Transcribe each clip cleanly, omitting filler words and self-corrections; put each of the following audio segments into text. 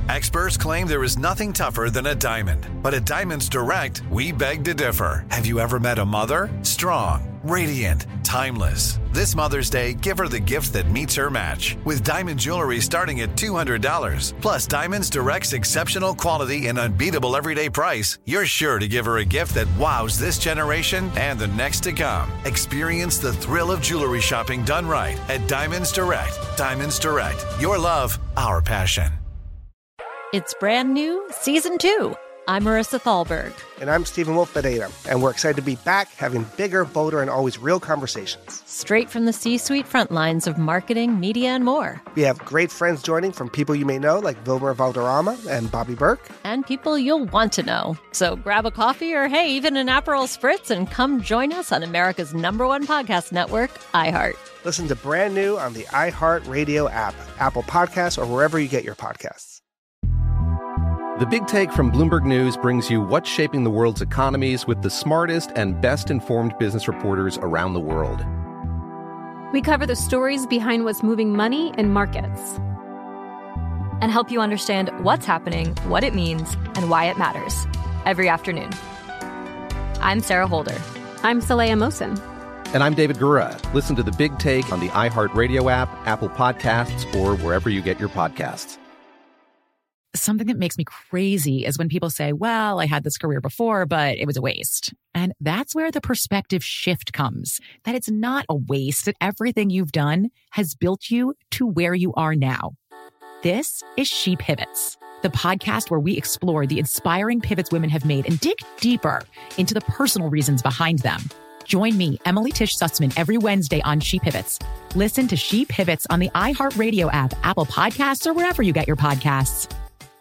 Experts claim there is nothing tougher than a diamond. But at Diamonds Direct, we beg to differ. Have you ever met a mother? Strong, radiant, timeless. This Mother's Day, give her the gift that meets her match. With diamond jewelry starting at $200. Plus Diamonds Direct's exceptional quality and unbeatable everyday price, you're sure to give her a gift that wows this generation and the next to come. Experience the thrill of jewelry shopping done right at Diamonds Direct. Diamonds Direct. Your love, our passion. It's brand new, Season 2. I'm Marissa Thalberg. And I'm Stephen Wolf Pereira. And we're excited to be back having bigger, bolder, and always real conversations. Straight from the C-suite front lines of marketing, media, and more. We have great friends joining from people you may know, like Wilmer Valderrama and Bobby Burke. And people you'll want to know. So grab a coffee or, hey, even an Aperol Spritz and come join us on America's #1 podcast network, iHeart. Listen to Brand New on the iHeart Radio app, Apple Podcasts, or wherever you get your podcasts. The Big Take from Bloomberg News brings you what's shaping the world's economies with the smartest and best-informed business reporters around the world. We cover the stories behind what's moving money and markets, and help you understand what's happening, what it means, and why it matters every afternoon. I'm Sarah Holder. I'm Saleha Mohsin. And I'm David Gura. Listen to The Big Take on the iHeartRadio app, Apple Podcasts, or wherever you get your podcasts. Something that makes me crazy is when people say, well, I had this career before, but it was a waste. And that's where the perspective shift comes, that it's not a waste, that everything you've done has built you to where you are now. This is She Pivots, the podcast where we explore the inspiring pivots women have made and dig deeper into the personal reasons behind them. Join me, Emily Tish Sussman, every Wednesday on She Pivots. Listen to She Pivots on the iHeartRadio app, Apple Podcasts, or wherever you get your podcasts.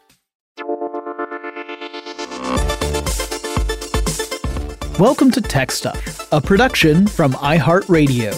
Welcome to Tech Stuff, a production from iHeartRadio.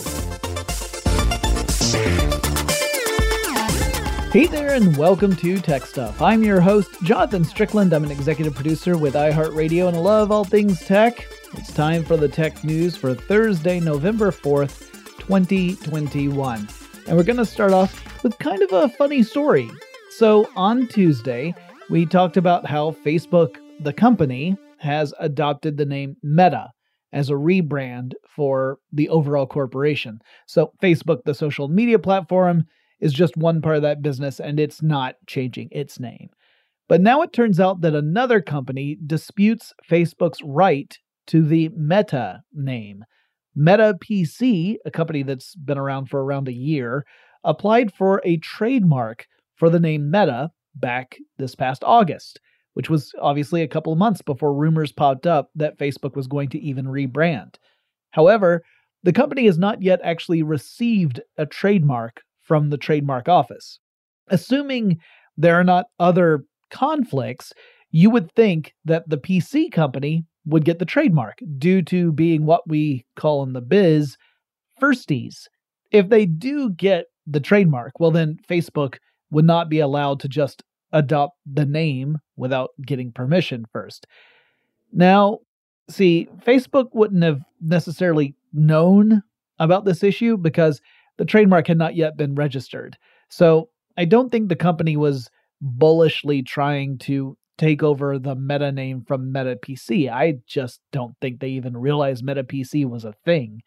Hey there, and welcome to Tech Stuff. I'm your host, Jonathan Strickland. I'm an executive producer with iHeartRadio, and I love all things tech. It's time for the tech news for Thursday, November 4th, 2021. And we're going to start off with kind of a funny story. So on Tuesday, we talked about how Facebook, the company, has adopted the name Meta as a rebrand for the overall corporation. So Facebook, the social media platform, is just one part of that business, and it's not changing its name. But now it turns out that another company disputes Facebook's right to the Meta name. Meta PC, a company that's been around for around a year, applied for a trademark for the name Meta back this past August, which was obviously a couple of months before rumors popped up that Facebook was going to even rebrand. However, the company has not yet actually received a trademark from the trademark office. Assuming there are not other conflicts, you would think that the PC company would get the trademark due to being what we call in the biz firsties. If they do get the trademark, well then Facebook would not be allowed to just adopt the name without getting permission first. Now, see, Facebook wouldn't have necessarily known about this issue because the trademark had not yet been registered. So I don't think the company was bullishly trying to take over the Meta name from Meta PC. I just don't think they even realized Meta PC was a thing.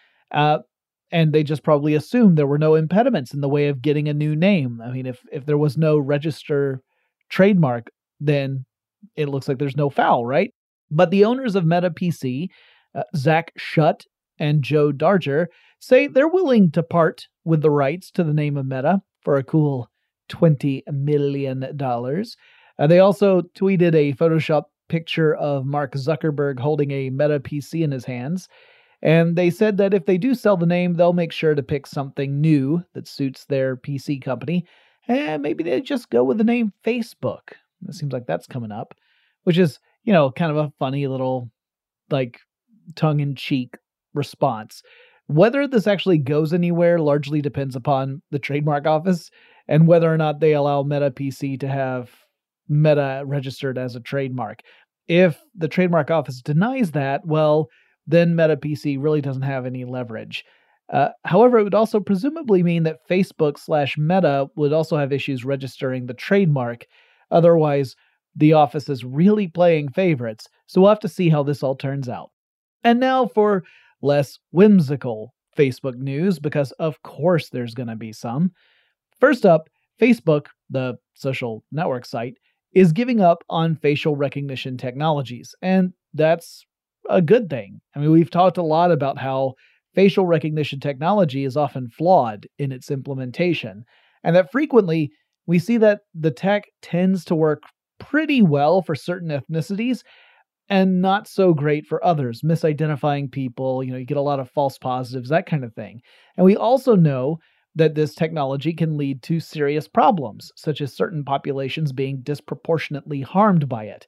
And they just probably assumed there were no impediments in the way of getting a new name. I mean, if there was no register trademark, then it looks like there's no foul, right? But the owners of Meta PC, Zach Shutt and Joe Darger, say they're willing to part with the rights to the name of Meta for a cool $20 million. They also tweeted a Photoshop picture of Mark Zuckerberg holding a Meta PC in his hands. And they said that if they do sell the name, they'll make sure to pick something new that suits their PC company. And maybe they just go with the name Facebook. It seems like that's coming up, which is, kind of a funny little, tongue-in-cheek response. Whether this actually goes anywhere largely depends upon the trademark office and whether or not they allow Meta PC to have Meta registered as a trademark. If the trademark office denies that, well, then Meta PC really doesn't have any leverage. However, it would also presumably mean that Facebook/Meta would also have issues registering the trademark. Otherwise, the office is really playing favorites, so we'll have to see how this all turns out. And now for less whimsical Facebook news, because of course there's going to be some. First up, Facebook, the social network site, is giving up on facial recognition technologies, and that's a good thing. I mean, we've talked a lot about how facial recognition technology is often flawed in its implementation, and that frequently we see that the tech tends to work pretty well for certain ethnicities and not so great for others, misidentifying people, you get a lot of false positives, that kind of thing. And we also know that this technology can lead to serious problems, such as certain populations being disproportionately harmed by it.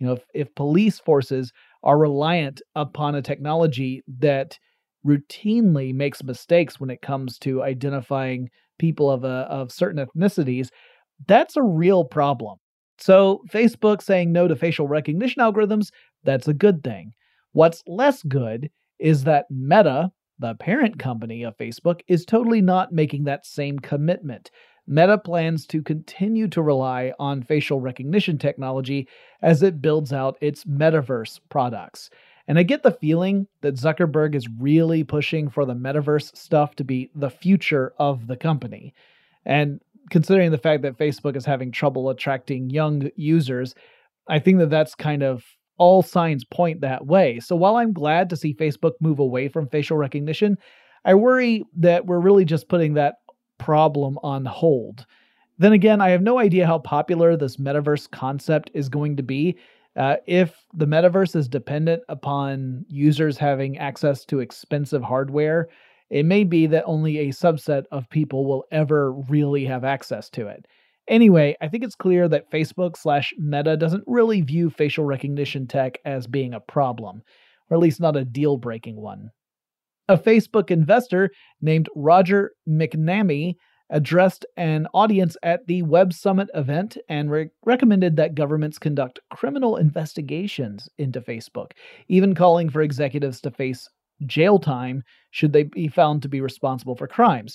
If police forces are reliant upon a technology that routinely makes mistakes when it comes to identifying people of certain ethnicities, that's a real problem. So Facebook saying no to facial recognition algorithms, that's a good thing. What's less good is that Meta, the parent company of Facebook, is totally not making that same commitment. Meta plans to continue to rely on facial recognition technology as it builds out its metaverse products. And I get the feeling that Zuckerberg is really pushing for the metaverse stuff to be the future of the company. And considering the fact that Facebook is having trouble attracting young users, I think that that's kind of all signs point that way. So while I'm glad to see Facebook move away from facial recognition, I worry that we're really just putting that problem on hold. Then again, I have no idea how popular this metaverse concept is going to be. If the metaverse is dependent upon users having access to expensive hardware, it may be that only a subset of people will ever really have access to it. Anyway, I think it's clear that Facebook/Meta doesn't really view facial recognition tech as being a problem, or at least not a deal-breaking one. A Facebook investor named Roger McNamee addressed an audience at the Web Summit event and recommended that governments conduct criminal investigations into Facebook, even calling for executives to face jail time should they be found to be responsible for crimes.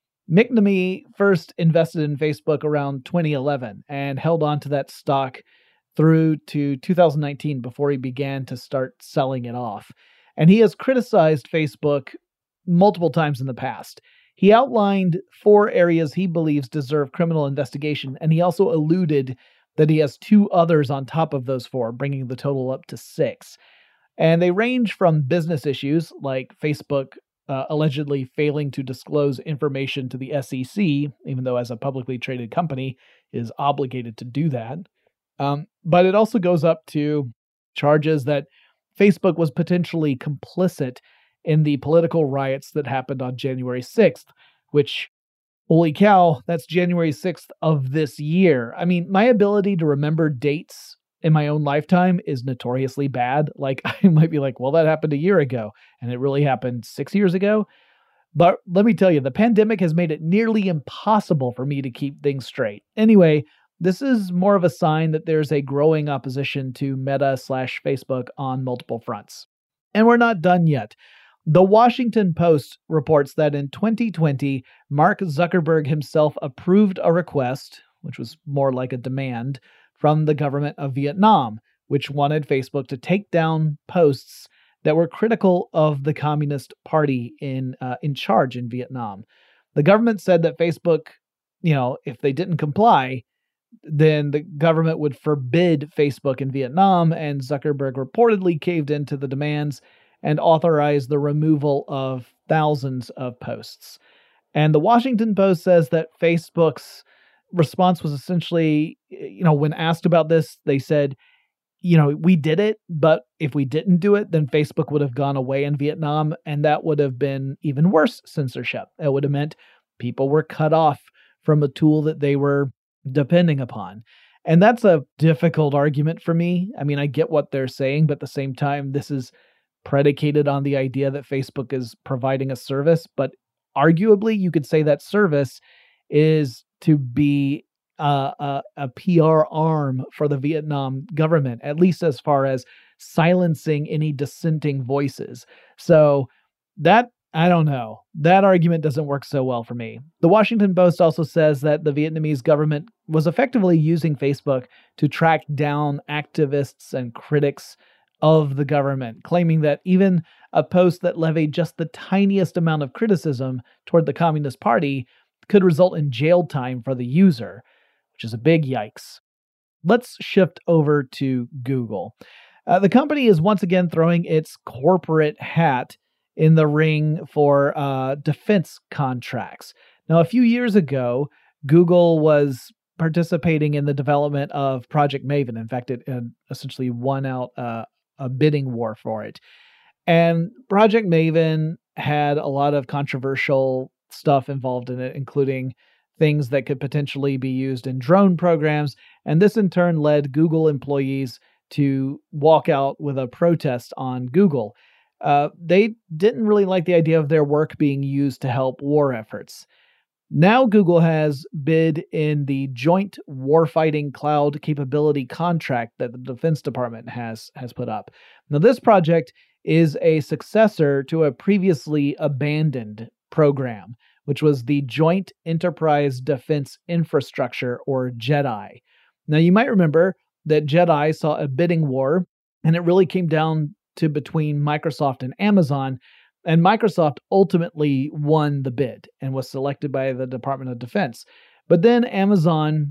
McNamee first invested in Facebook around 2011 and held on to that stock through to 2019 before he began to start selling it off. And he has criticized Facebook multiple times in the past. He outlined 4 areas he believes deserve criminal investigation, and he also alluded that he has 2 others on top of those 4, bringing the total up to 6. And they range from business issues, like Facebook allegedly failing to disclose information to the SEC, even though as a publicly traded company is obligated to do that. But it also goes up to charges that Facebook was potentially complicit in the political riots that happened on January 6th, which, holy cow, that's January 6th of this year. I mean, my ability to remember dates in my own lifetime is notoriously bad. Like, I might be like, well, that happened a year ago, and it really happened 6 years ago. But let me tell you, the pandemic has made it nearly impossible for me to keep things straight. Anyway, this is more of a sign that there's a growing opposition to Meta/Facebook on multiple fronts. And we're not done yet. The Washington Post reports that in 2020, Mark Zuckerberg himself approved a request, which was more like a demand, from the government of Vietnam, which wanted Facebook to take down posts that were critical of the Communist Party in charge in Vietnam. The government said that Facebook, if they didn't comply, then the government would forbid Facebook in Vietnam, and Zuckerberg reportedly caved into the demands and authorized the removal of thousands of posts. And the Washington Post says that Facebook's response was essentially, when asked about this, they said, we did it, but if we didn't do it, then Facebook would have gone away in Vietnam, and that would have been even worse censorship. It would have meant people were cut off from a tool that they were depending upon. And that's a difficult argument for me. I mean, I get what they're saying, but at the same time, this is predicated on the idea that Facebook is providing a service, but arguably you could say that service is to be a PR arm for the Vietnam government, at least as far as silencing any dissenting voices. So that, I don't know, that argument doesn't work so well for me. The Washington Post also says that the Vietnamese government was effectively using Facebook to track down activists and critics of the government, claiming that even a post that levied just the tiniest amount of criticism toward the Communist Party could result in jail time for the user, which is a big yikes. Let's shift over to Google. The company is once again throwing its corporate hat in the ring for defense contracts. Now, a few years ago, Google was participating in the development of Project Maven. In fact, it essentially won out a bidding war for it. And Project Maven had a lot of controversial stuff involved in it, including things that could potentially be used in drone programs. And this in turn led Google employees to walk out with a protest on Google. They didn't really like the idea of their work being used to help war efforts. Now Google has bid in the Joint Warfighting Cloud Capability contract that the Defense Department has put up. Now this project is a successor to a previously abandoned program, which was the Joint Enterprise Defense Infrastructure, or JEDI. Now you might remember that JEDI saw a bidding war, and it really came down to between Microsoft and Amazon. And Microsoft ultimately won the bid and was selected by the Department of Defense. But then Amazon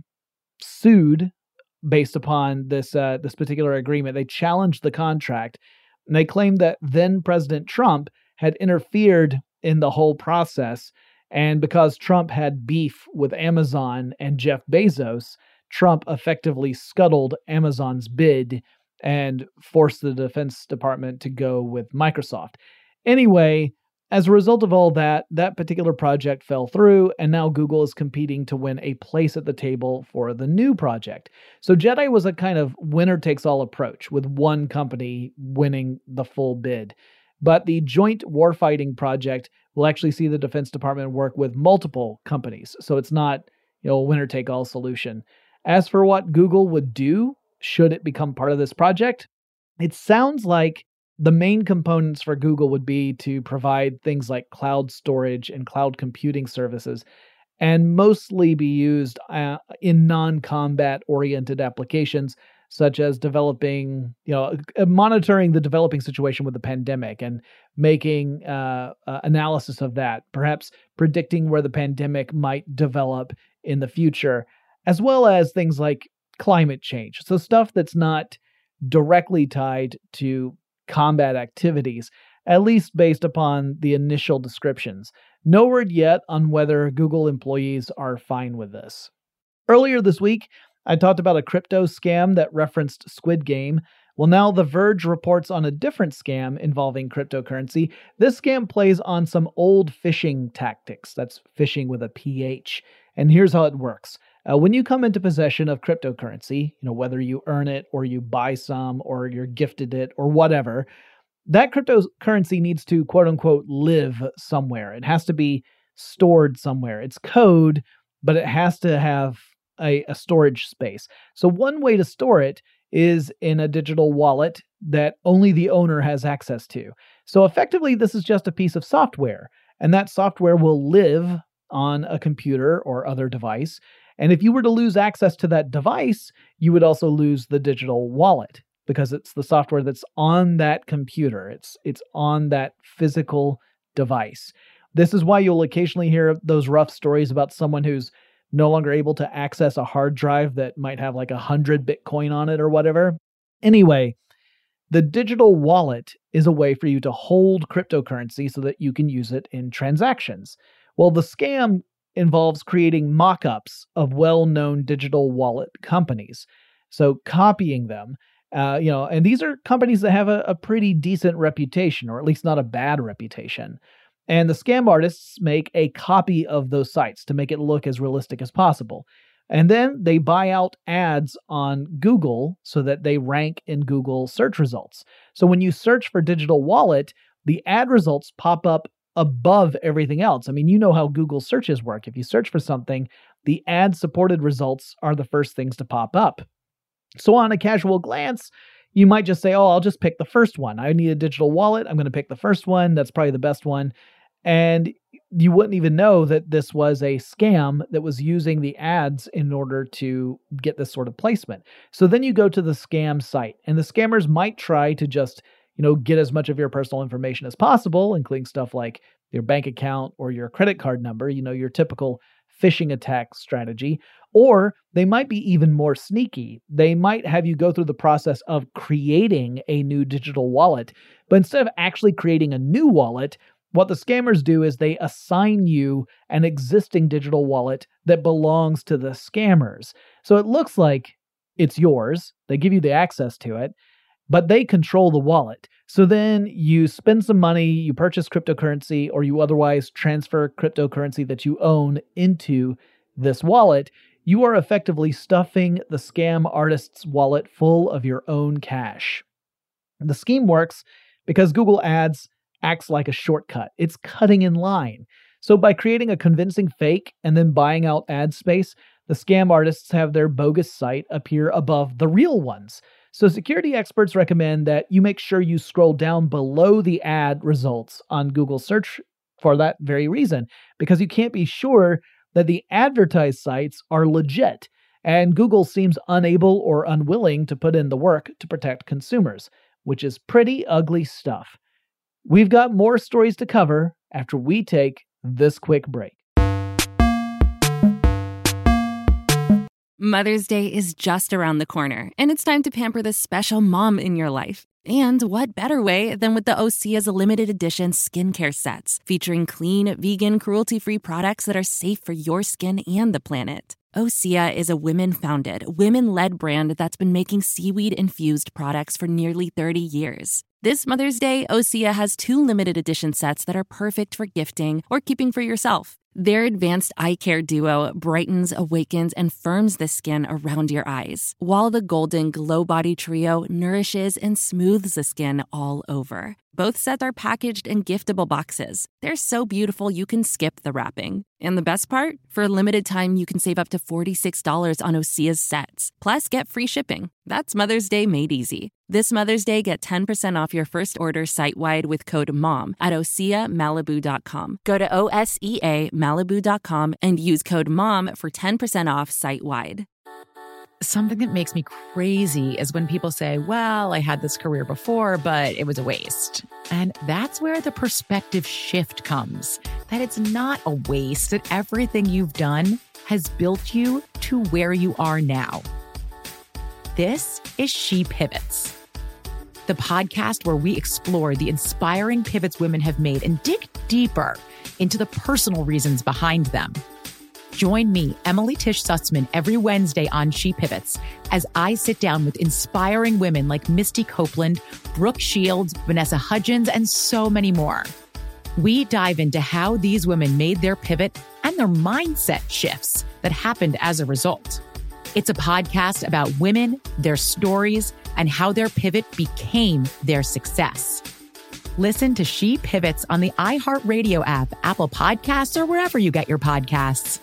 sued based upon this particular agreement. They challenged the contract, and they claimed that then President Trump had interfered in the whole process. And because Trump had beef with Amazon and Jeff Bezos, Trump effectively scuttled Amazon's bid and forced the Defense Department to go with Microsoft. Anyway, as a result of all that, that particular project fell through, and now Google is competing to win a place at the table for the new project. So JEDI was a kind of winner-takes-all approach, with one company winning the full bid. But the Joint Warfighting project will actually see the Defense Department work with multiple companies, so it's not, a winner-take-all solution. As for what Google would do should it become part of this project, it sounds like the main components for Google would be to provide things like cloud storage and cloud computing services, and mostly be used in non-combat oriented applications, such as developing, monitoring the developing situation with the pandemic and making analysis of that, perhaps predicting where the pandemic might develop in the future, as well as things like climate change. So stuff that's not directly tied to combat activities, at least based upon the initial descriptions. No word yet on whether Google employees are fine with this. Earlier this week, I talked about a crypto scam that referenced Squid Game. Well, now The Verge reports on a different scam involving cryptocurrency. This scam plays on some old phishing tactics. That's phishing with a PH. And here's how it works. When you come into possession of cryptocurrency, whether you earn it or you buy some or you're gifted it or whatever, that cryptocurrency needs to quote unquote live somewhere. It has to be stored somewhere. It's code, but it has to have a storage space. So one way to store it is in a digital wallet that only the owner has access to. So effectively, this is just a piece of software, and that software will live on a computer or other device. And if you were to lose access to that device, you would also lose the digital wallet because it's the software that's on that computer. It's on that physical device. This is why you'll occasionally hear those rough stories about someone who's no longer able to access a hard drive that might have like 100 Bitcoin on it or whatever. Anyway, the digital wallet is a way for you to hold cryptocurrency so that you can use it in transactions. Well, the scam involves creating mock-ups of well-known digital wallet companies. So copying them, and these are companies that have a pretty decent reputation, or at least not a bad reputation. And the scam artists make a copy of those sites to make it look as realistic as possible. And then they buy out ads on Google so that they rank in Google search results. So when you search for digital wallet, the ad results pop up above everything else. I mean, you know how Google searches work. If you search for something, the ad-supported results are the first things to pop up. So on a casual glance, you might just say, I'll just pick the first one. I need a digital wallet. I'm going to pick the first one. That's probably the best one. And you wouldn't even know that this was a scam that was using the ads in order to get this sort of placement. So then you go to the scam site, and the scammers might try to just, get as much of your personal information as possible, including stuff like your bank account or your credit card number, your typical phishing attack strategy. Or they might be even more sneaky. They might have you go through the process of creating a new digital wallet, but instead of actually creating a new wallet, what the scammers do is they assign you an existing digital wallet that belongs to the scammers. So it looks like it's yours. They give you the access to it, but they control the wallet. So then you spend some money, you purchase cryptocurrency, or you otherwise transfer cryptocurrency that you own into this wallet. You are effectively stuffing the scam artist's wallet full of your own cash. The scheme works because Google Ads acts like a shortcut. It's cutting in line. So by creating a convincing fake and then buying out ad space, the scam artists have their bogus site appear above the real ones. So security experts recommend that you make sure you scroll down below the ad results on Google search for that very reason, because you can't be sure that the advertised sites are legit, and Google seems unable or unwilling to put in the work to protect consumers, which is pretty ugly stuff. We've got more stories to cover after we take this quick break. Mother's Day is just around the corner, and it's time to pamper the special mom in your life. And what better way than with the Osea's limited edition skincare sets, featuring clean, vegan, cruelty-free products that are safe for your skin and the planet. Osea is a women-founded, women-led brand that's been making seaweed-infused products for nearly 30 years. This Mother's Day, Osea has 2 limited edition sets that are perfect for gifting or keeping for yourself. Their advanced eye care duo brightens, awakens, and firms the skin around your eyes, while the Golden Glow Body Trio nourishes and smooths the skin all over. Both sets are packaged in giftable boxes. They're so beautiful you can skip the wrapping. And the best part? For a limited time, you can save up to $46 on Osea's sets. Plus, get free shipping. That's Mother's Day made easy. This Mother's Day, get 10% off your first order site-wide with code MOM at OseaMalibu.com. Go to OSEAMalibu.com and use code MOM for 10% off site-wide. Something that makes me crazy is when people say, well, I had this career before, but it was a waste. And that's where the perspective shift comes, that it's not a waste, that everything you've done has built you to where you are now. This is She Pivots, the podcast where we explore the inspiring pivots women have made and dig deeper into the personal reasons behind them. Join me, Emily Tish Sussman, every Wednesday on She Pivots as I sit down with inspiring women like Misty Copeland, Brooke Shields, Vanessa Hudgens, and so many more. We dive into how these women made their pivot and their mindset shifts that happened as a result. It's a podcast about women, their stories, and how their pivot became their success. Listen to She Pivots on the iHeartRadio app, Apple Podcasts, or wherever you get your podcasts.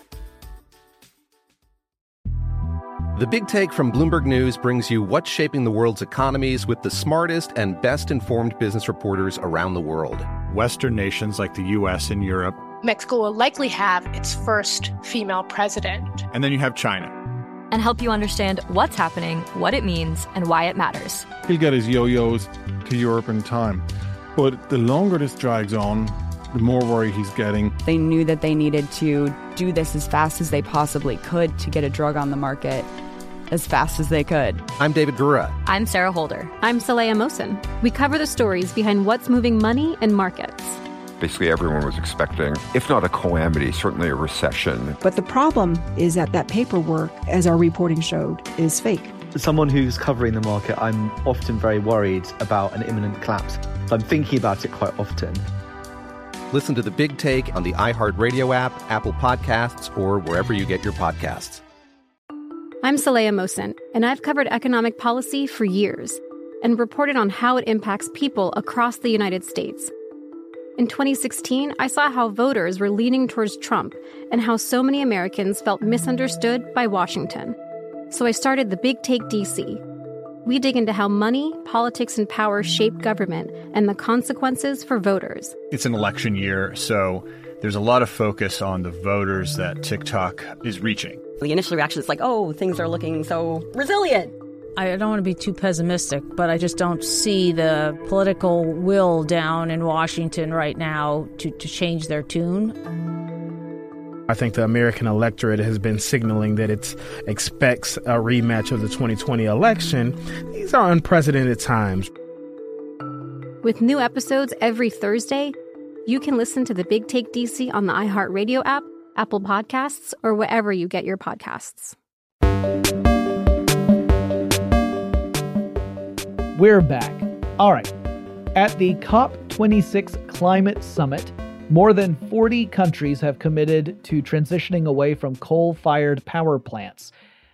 The Big Take from Bloomberg News brings you what's shaping the world's economies with the smartest and best-informed business reporters around the world. Western nations like the U.S. and Europe. Mexico will likely have its first female president. And then you have China. And help you understand what's happening, what it means, and why it matters. He'll get his yo-yos to Europe in time. But the longer this drags on, the more worry he's getting. They knew that they needed to do this as fast as they possibly could to get a drug on the market as fast as they could. I'm David Gura. I'm Sarah Holder. I'm Saleha Mohsen. We cover the stories behind what's moving money and markets. Basically, everyone was expecting, if not a calamity, certainly a recession. But the problem is that paperwork, as our reporting showed, is fake. As someone who's covering the market, I'm often very worried about an imminent collapse. So I'm thinking about it quite often. Listen to The Big Take on the iHeartRadio app, Apple Podcasts, or wherever you get your podcasts. I'm Saleha Mohsen, and I've covered economic policy for years and reported on how it impacts people across the United States. In 2016, I saw how voters were leaning towards Trump and how so many Americans felt misunderstood by Washington. So I started The Big Take DC. We dig into how money, politics, and power shape government and the consequences for voters. It's an election year, so there's a lot of focus on the voters that TikTok is reaching. The initial reaction is like, oh, things are looking so resilient. I don't want to be too pessimistic, but I just don't see the political will down in Washington right now to change their tune. I think the American electorate has been signaling that it expects a rematch of the 2020 election. These are unprecedented times. With new episodes every Thursday, you can listen to The Big Take DC on the iHeartRadio app, Apple Podcasts, or wherever you get your podcasts. We're back. All right. At the COP26 Climate Summit, more than 40 countries have committed to transitioning away from coal-fired power plants.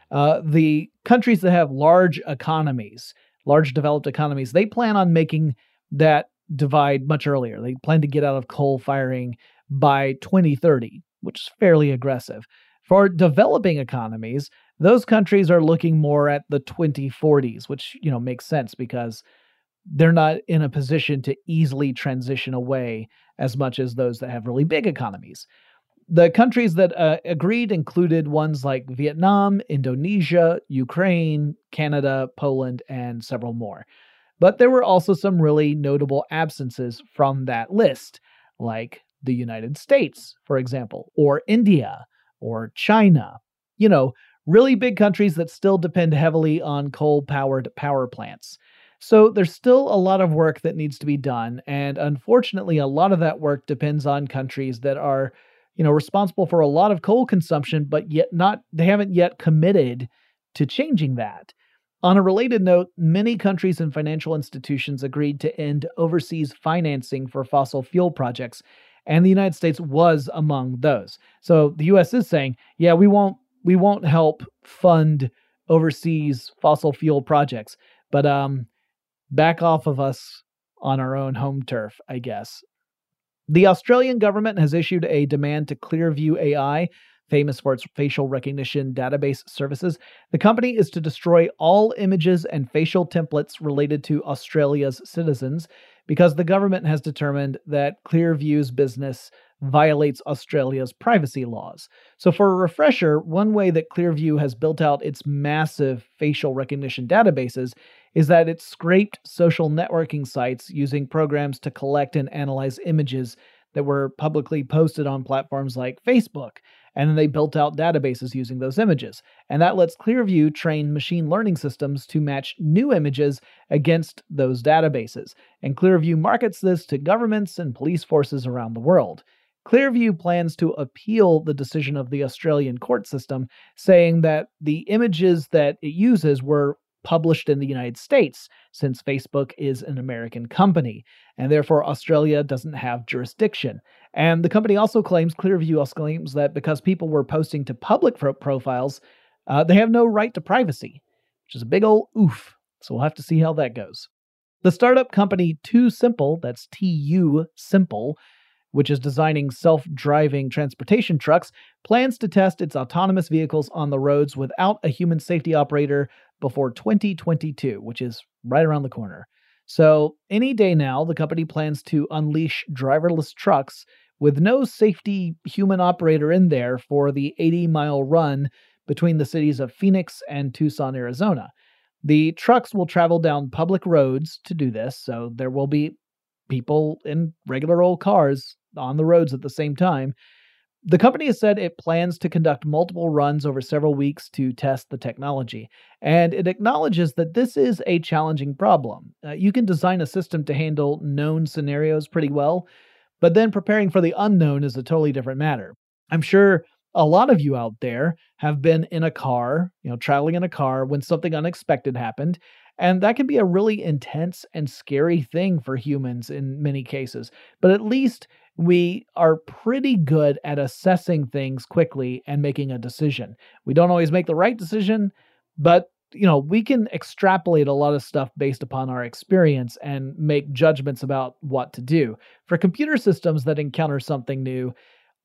The countries that have large economies, large developed economies, they plan on making that divide much earlier. They plan to get out of coal firing by 2030, which is fairly aggressive. For developing economies, those countries are looking more at the 2040s, which, makes sense because they're not in a position to easily transition away as much as those that have really big economies. The countries that agreed included ones like Vietnam, Indonesia, Ukraine, Canada, Poland, and several more. But there were also some really notable absences from that list, like the United States, for example, or India, or China. Really big countries that still depend heavily on coal-powered power plants. So there's still a lot of work that needs to be done, and unfortunately, a lot of that work depends on countries that are, responsible for a lot of coal consumption, but they haven't yet committed to changing that. On a related note, many countries and financial institutions agreed to end overseas financing for fossil fuel projects, and the United States was among those. So the U.S. is saying, yeah, we won't help fund overseas fossil fuel projects, but back off of us on our own home turf, I guess. The Australian government has issued a demand to Clearview AI, famous for its facial recognition database services. The company is to destroy all images and facial templates related to Australia's citizens because the government has determined that Clearview's business violates Australia's privacy laws. So for a refresher, one way that Clearview has built out its massive facial recognition databases is that it scraped social networking sites using programs to collect and analyze images that were publicly posted on platforms like Facebook, and then they built out databases using those images. And that lets Clearview train machine learning systems to match new images against those databases. And Clearview markets this to governments and police forces around the world. Clearview plans to appeal the decision of the Australian court system, saying that the images that it uses were published in the United States, since Facebook is an American company, and therefore Australia doesn't have jurisdiction. And the company also claims, Clearview also claims, that because people were posting to public profiles, they have no right to privacy, which is a big old oof. So we'll have to see how that goes. The startup company TuSimple, that's TU Simple, which is designing self-driving transportation trucks, plans to test its autonomous vehicles on the roads without a human safety operator before 2022, which is right around the corner. So any day now, the company plans to unleash driverless trucks with no safety human operator in there for the 80-mile run between the cities of Phoenix and Tucson, Arizona. The trucks will travel down public roads to do this, so there will be people in regular old cars on the roads at the same time. The company has said it plans to conduct multiple runs over several weeks to test the technology, and it acknowledges that this is a challenging problem. You can design a system to handle known scenarios pretty well, but then preparing for the unknown is a totally different matter. I'm sure a lot of you out there have been in a car, traveling in a car when something unexpected happened, and that can be a really intense and scary thing for humans in many cases. But at least we are pretty good at assessing things quickly and making a decision. We don't always make the right decision, but we can extrapolate a lot of stuff based upon our experience and make judgments about what to do. For computer systems that encounter something new,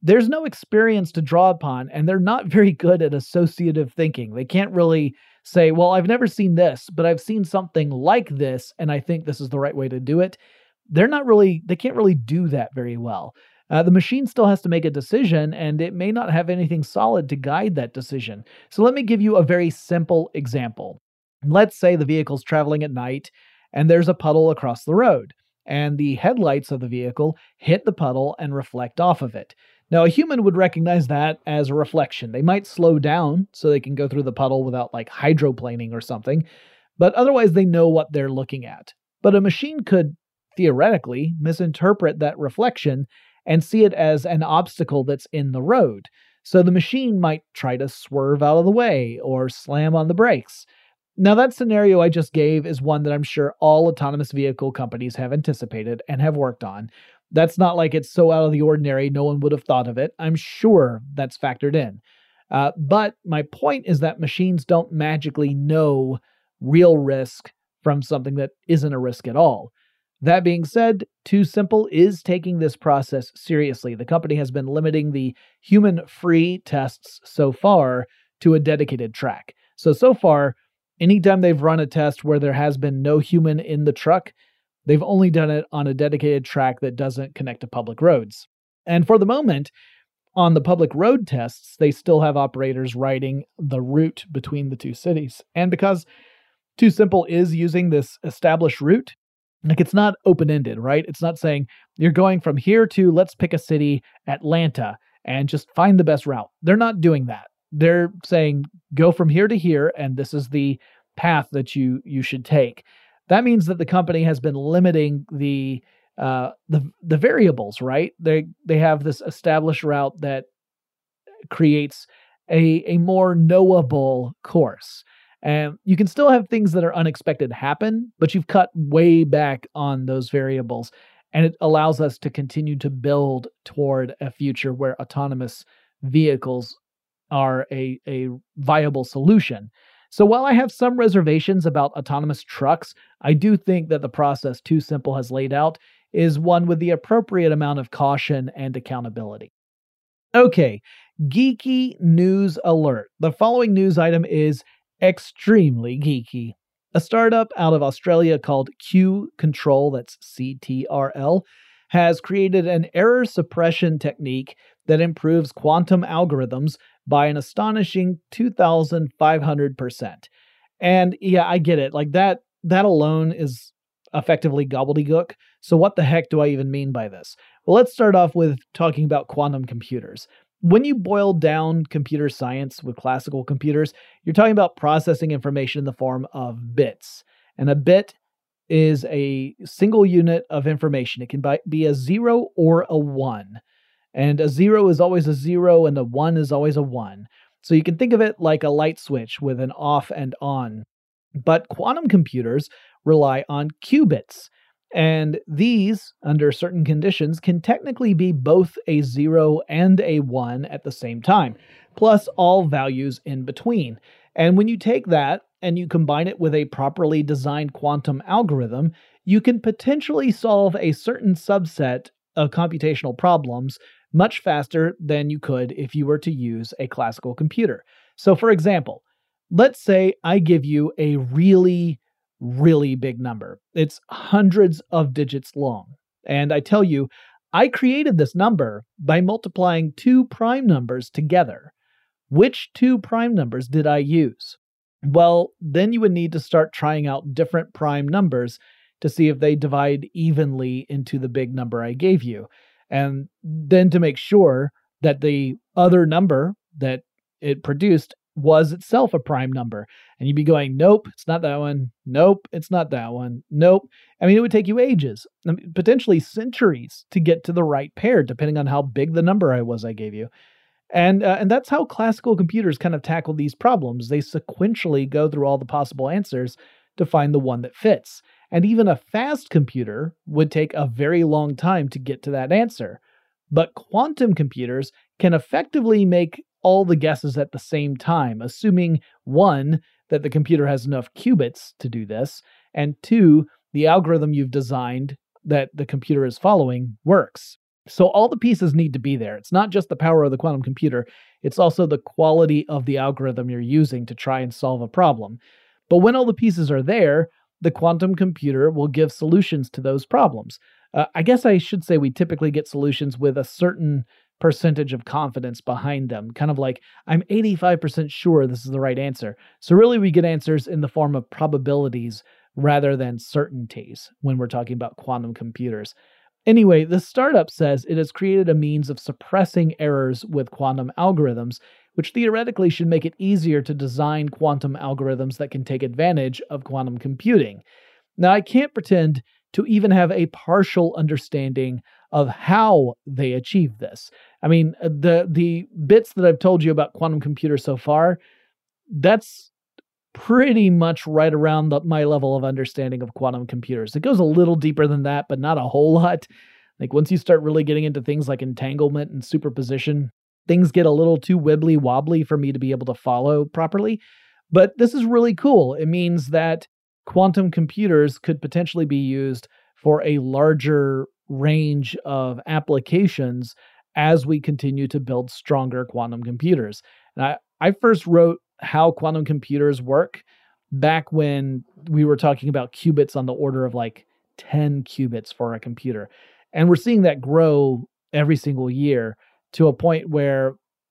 there's no experience to draw upon, and they're not very good at associative thinking. They can't really say, well, I've never seen this, but I've seen something like this, and I think this is the right way to do it. They can't really do that very well. The machine still has to make a decision, and it may not have anything solid to guide that decision. So let me give you a very simple example. Let's say the vehicle's traveling at night, and there's a puddle across the road, and the headlights of the vehicle hit the puddle and reflect off of it. Now, a human would recognize that as a reflection. They might slow down so they can go through the puddle without hydroplaning or something, but otherwise they know what they're looking at. But a machine could theoretically misinterpret that reflection and see it as an obstacle that's in the road. So the machine might try to swerve out of the way or slam on the brakes. Now, that scenario I just gave is one that I'm sure all autonomous vehicle companies have anticipated and have worked on. That's not like it's so out of the ordinary no one would have thought of it. I'm sure that's factored in. But my point is that machines don't magically know real risk from something that isn't a risk at all. That being said, TuSimple is taking this process seriously. The company has been limiting the human-free tests so far to a dedicated track. So far, anytime they've run a test where there has been no human in the truck, they've only done it on a dedicated track that doesn't connect to public roads. And for the moment, on the public road tests, they still have operators writing the route between the two cities. And because TuSimple is using this established route, it's not open-ended, right? It's not saying you're going from here to, let's pick a city, Atlanta, and just find the best route. They're not doing that. They're saying, go from here to here, and this is the path that you should take. That means that the company has been limiting the variables, right? They have this established route that creates a more knowable course. And you can still have things that are unexpected happen, but you've cut way back on those variables. And it allows us to continue to build toward a future where autonomous vehicles are a viable solution. So while I have some reservations about autonomous trucks, I do think that the process TuSimple has laid out is one with the appropriate amount of caution and accountability. Okay, geeky news alert. The following news item is extremely geeky. A startup out of Australia called Q-Control, that's CTRL, has created an error suppression technique that improves quantum algorithms by an astonishing 2,500%. And yeah, I get it. That alone is effectively gobbledygook. So what the heck do I even mean by this? Well, let's start off with talking about quantum computers. When you boil down computer science with classical computers, you're talking about processing information in the form of bits. And a bit is a single unit of information. It can be a 0 or a 1. And a 0 is always a 0 and a 1 is always a 1. So you can think of it like a light switch with an off and on. But quantum computers rely on qubits. And these, under certain conditions, can technically be both a 0 and a 1 at the same time, plus all values in between. And when you take that and you combine it with a properly designed quantum algorithm, you can potentially solve a certain subset of computational problems much faster than you could if you were to use a classical computer. So for example, let's say I give you a really big number. It's hundreds of digits long. And I tell you, I created this number by multiplying two prime numbers together. Which two prime numbers did I use? Well, then you would need to start trying out different prime numbers to see if they divide evenly into the big number I gave you. And then to make sure that the other number that it produced was itself a prime number. And you'd be going, nope, it's not that one. Nope, it's not that one. Nope. I mean, it would take you ages, potentially centuries to get to the right pair, depending on how big the number I gave you. And that's how classical computers kind of tackle these problems. They sequentially go through all the possible answers to find the one that fits. And even a fast computer would take a very long time to get to that answer. But quantum computers can effectively make all the guesses at the same time, assuming 1, that the computer has enough qubits to do this, and 2, the algorithm you've designed that the computer is following works. So all the pieces need to be there. It's not just the power of the quantum computer, it's also the quality of the algorithm you're using to try and solve a problem. But when all the pieces are there, the quantum computer will give solutions to those problems. I guess I should say we typically get solutions with a certain percentage of confidence behind them, kind of like, I'm 85% sure this is the right answer. So really we get answers in the form of probabilities rather than certainties when we're talking about quantum computers. Anyway, the startup says it has created a means of suppressing errors with quantum algorithms, which theoretically should make it easier to design quantum algorithms that can take advantage of quantum computing. Now, I can't pretend to even have a partial understanding of how they achieve this. I mean, the bits that I've told you about quantum computers so far, that's pretty much right around my level of understanding of quantum computers. It goes a little deeper than that, but not a whole lot. Like once you start really getting into things like entanglement and superposition, things get a little too wibbly wobbly for me to be able to follow properly. But this is really cool. It means that quantum computers could potentially be used for a larger range of applications as we continue to build stronger quantum computers. And I first wrote how quantum computers work back when we were talking about qubits on the order of like 10 qubits for a computer. And we're seeing that grow every single year to a point where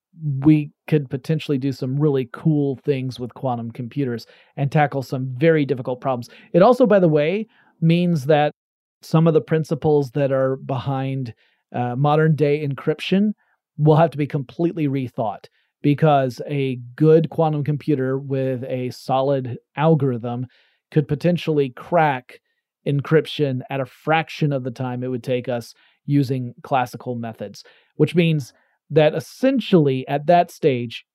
we could potentially do some really cool things with quantum computers and tackle some very difficult problems. It also, by the way, means that some of the principles that are behind modern day encryption will have to be completely rethought, because a good quantum computer with a solid algorithm could potentially crack encryption at a fraction of the time it would take us using classical methods, which means that essentially at that stage,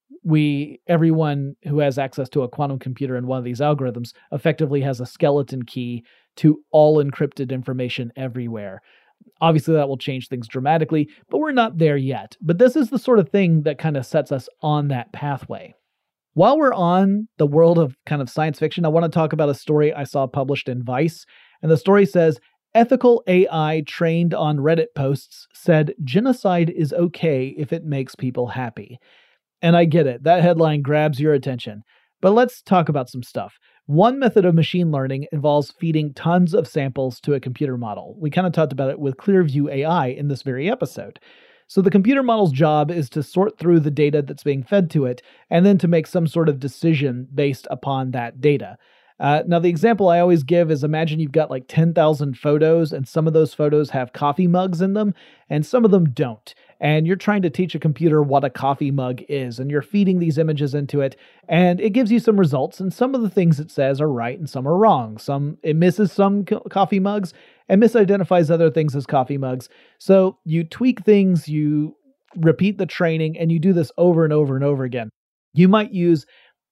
everyone who has access to a quantum computer and one of these algorithms effectively has a skeleton key to all encrypted information everywhere. Obviously, that will change things dramatically, but we're not there yet. But this is the sort of thing that kind of sets us on that pathway. While we're on the world of kind of science fiction, I want to talk about a story I saw published in Vice. And the story says, ethical AI trained on Reddit posts said genocide is okay if it makes people happy. And I get it. That headline grabs your attention. But let's talk about some stuff. One method of machine learning involves feeding tons of samples to a computer model. We kind of talked about it with Clearview AI in this very episode. So the computer model's job is to sort through the data that's being fed to it, and then to make some sort of decision based upon that data. Now, the example I always give is, imagine you've got like 10,000 photos, and some of those photos have coffee mugs in them, and some of them don't. And you're trying to teach a computer what a coffee mug is, and you're feeding these images into it, and it gives you some results, and some of the things it says are right and some are wrong. It misses some coffee mugs and misidentifies other things as coffee mugs. So you tweak things, you repeat the training, and you do this over and over and over again. You might use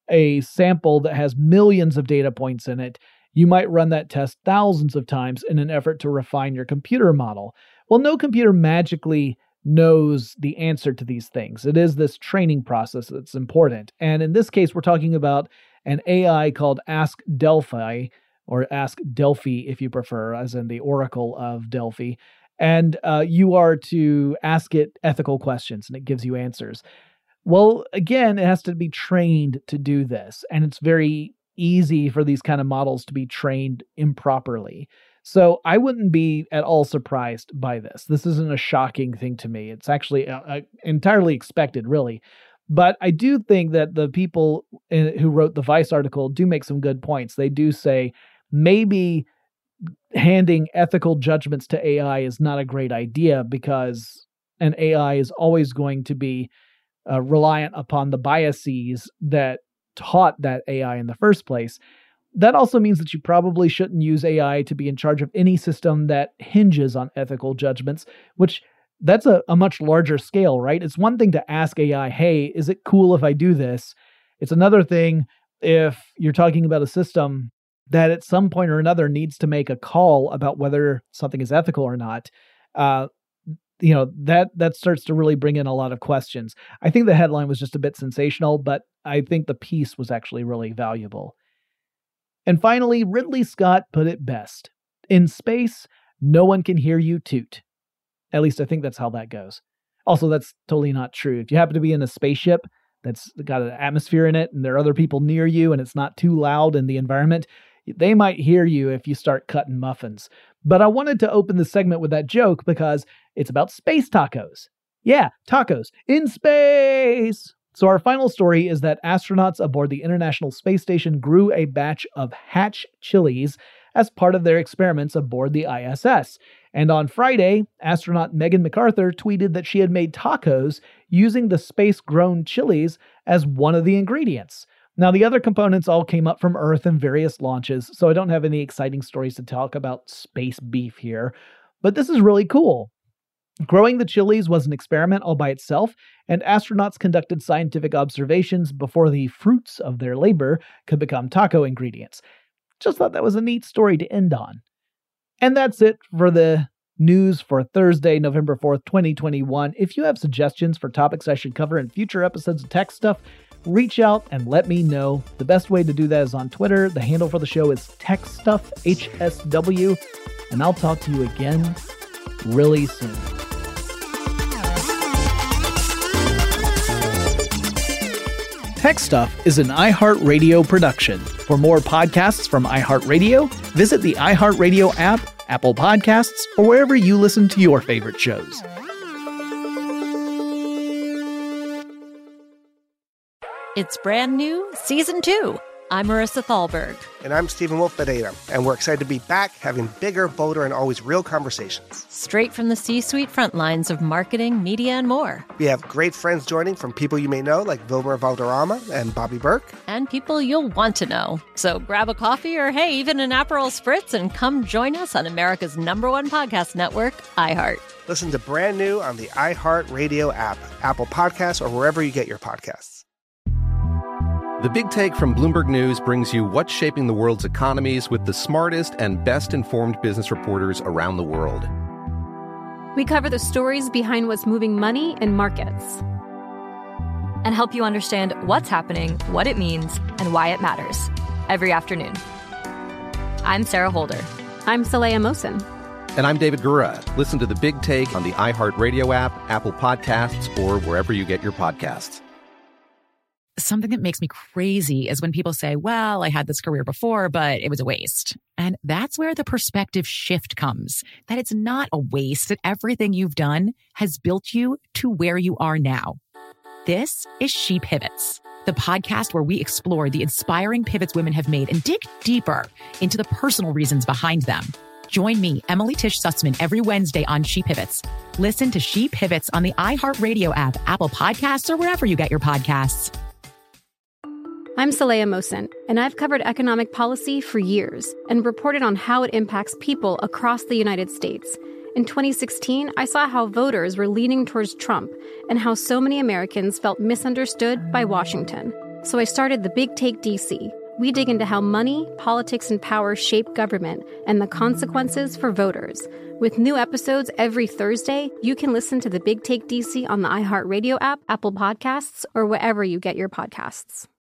a sample that has millions of data points in it. You might run that test thousands of times in an effort to refine your computer model. Well, no computer magically knows the answer to these things. It is this training process that's important. And in this case, we're talking about an AI called Ask Delphi, or Ask Delphi if you prefer, as in the Oracle of Delphi. And you are to ask it ethical questions, and it gives you answers. Well, again, it has to be trained to do this, and it's very easy for these kind of models to be trained improperly. So I wouldn't be at all surprised by this. This isn't a shocking thing to me. It's actually entirely expected, really. But I do think that the people who wrote the Vice article do make some good points. They do say maybe handing ethical judgments to AI is not a great idea, because an AI is always going to be reliant upon the biases that taught that AI in the first place. That also means that you probably shouldn't use AI to be in charge of any system that hinges on ethical judgments, which that's a much larger scale, right? It's one thing to ask AI, hey, is it cool if I do this? It's another thing if you're talking about a system that at some point or another needs to make a call about whether something is ethical or not. That starts to really bring in a lot of questions. I think the headline was just a bit sensational, but I think the piece was actually really valuable. And finally, Ridley Scott put it best. In space, no one can hear you toot. At least I think that's how that goes. Also, that's totally not true. If you happen to be in a spaceship that's got an atmosphere in it and there are other people near you and it's not too loud in the environment, they might hear you if you start cutting muffins. But I wanted to open the segment with that joke because it's about space tacos. Yeah, tacos in space! So our final story is that astronauts aboard the International Space Station grew a batch of Hatch chilies as part of their experiments aboard the ISS. And on Friday, astronaut Megan McArthur tweeted that she had made tacos using the space-grown chilies as one of the ingredients. Now, the other components all came up from Earth in various launches, so I don't have any exciting stories to talk about space beef here. But this is really cool. Growing the chilies was an experiment all by itself, and astronauts conducted scientific observations before the fruits of their labor could become taco ingredients. Just thought that was a neat story to end on. And that's it for the news for Thursday, November 4th, 2021. If you have suggestions for topics I should cover in future episodes of Tech Stuff, reach out and let me know. The best way to do that is on Twitter. The handle for the show is TechStuffHSW, and I'll talk to you again really soon. Tech Stuff is an iHeartRadio production. For more podcasts from iHeartRadio, visit the iHeartRadio app, Apple Podcasts, or wherever you listen to your favorite shows. It's brand new, Season 2. I'm Marissa Thalberg. And I'm Stephen Wolf Bedeta, and we're excited to be back having bigger, bolder, and always real conversations. Straight from the C-suite front lines of marketing, media, and more. We have great friends joining from people you may know, like Wilmer Valderrama and Bobby Burke. And people you'll want to know. So grab a coffee or, hey, even an Aperol Spritz and come join us on America's #1 podcast network, iHeart. Listen to brand new on the iHeartRadio app, Apple Podcasts, or wherever you get your podcasts. The Big Take from Bloomberg News brings you what's shaping the world's economies with the smartest and best-informed business reporters around the world. We cover the stories behind what's moving money and markets. And help you understand what's happening, what it means, and why it matters. Every afternoon. I'm Sarah Holder. I'm Saleha Mohsin. And I'm David Gura. Listen to The Big Take on the iHeartRadio app, Apple Podcasts, or wherever you get your podcasts. Something that makes me crazy is when people say, well, I had this career before, but it was a waste. And that's where the perspective shift comes, that it's not a waste, that everything you've done has built you to where you are now. This is She Pivots, the podcast where we explore the inspiring pivots women have made and dig deeper into the personal reasons behind them. Join me, Emily Tish Sussman, every Wednesday on She Pivots. Listen to She Pivots on the iHeartRadio app, Apple Podcasts, or wherever you get your podcasts. I'm Saleha Mohsin, and I've covered economic policy for years and reported on how it impacts people across the United States. In 2016, I saw how voters were leaning towards Trump and how so many Americans felt misunderstood by Washington. So I started The Big Take DC. We dig into how money, politics, and power shape government and the consequences for voters. With new episodes every Thursday, you can listen to The Big Take DC on the iHeartRadio app, Apple Podcasts, or wherever you get your podcasts.